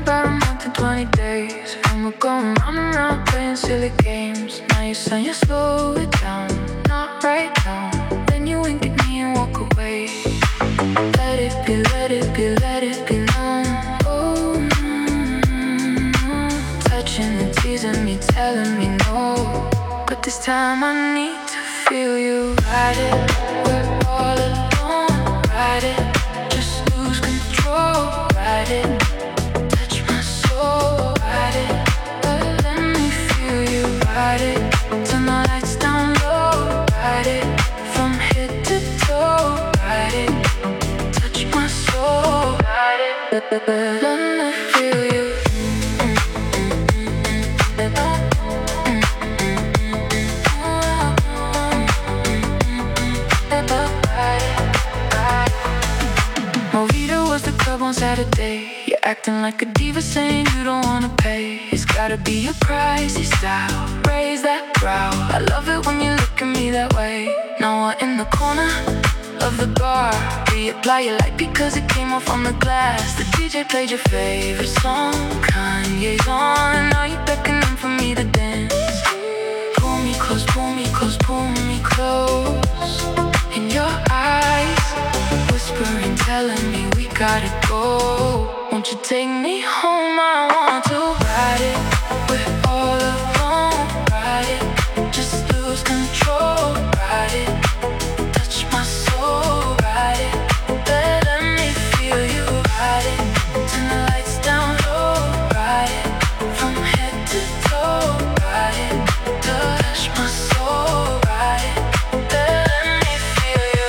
about a month and 20 days, and we're going round and round playing silly games. Now you're saying you slow it down, not right now. Then you wink at me and walk away. Let it be, let it be, let it be known. Oh, touching and teasing me, telling me no. But this time I need to feel you. Ride it, we're all alone. Ride it, just lose control. Ride it, touch my soul. Ride it, let me feel you. Ride it, turn the lights down low. Ride it, from head to toe. Ride it, touch my soul. Ride it, let me feel you. Movida was the club on Saturday. You're acting like a diva, saying you don't wanna pay. It's gotta be a pricey style. Raise that brow. I love it when you look at me that way. Now we're in the corner of the bar. Reapply your light because it came off on the glass. The DJ played your favorite song, Kanye's on, and now you're beckoning for me to dance. Pull me close, pull me close, pull me close. In your eyes, whispering, telling me we gotta go. Won't you take me home? I want to ride it. We're all alone. Ride it, just lose control. Ride it, touch my soul. Ride it, let me feel you. Ride it, turn the lights down low. Ride it, from head to toe. Ride it, touch my soul. Ride it, let me feel you.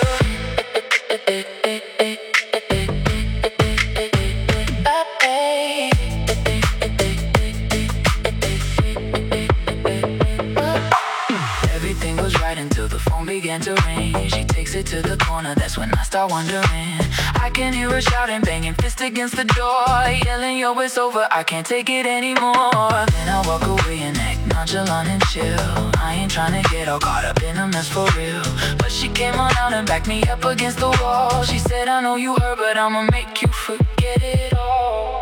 Everything was right until the phone began to ring. She takes it to the corner, that's when I start wondering. I can hear her shouting, banging fist against the door, yelling, yo, it's over, I can't take it anymore. Then I walk away and act nonchalant and chill. I ain't tryna get all caught up in a mess for real. But she came on out and backed me up against the wall. She said, I know you heard, but I'ma make you forget it all.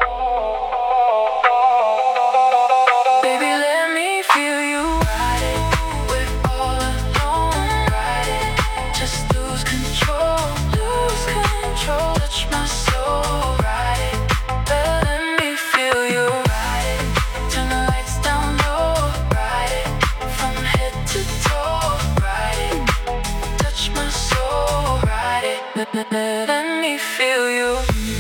Baby, let me feel you. Ride it, we're all alone. Ride it, just lose control. Lose control, touch my soul. Ride it, let me feel you. Ride it, turn the lights down low. Ride it, from head to toe. Ride it, touch my soul. Ride it, let me feel you.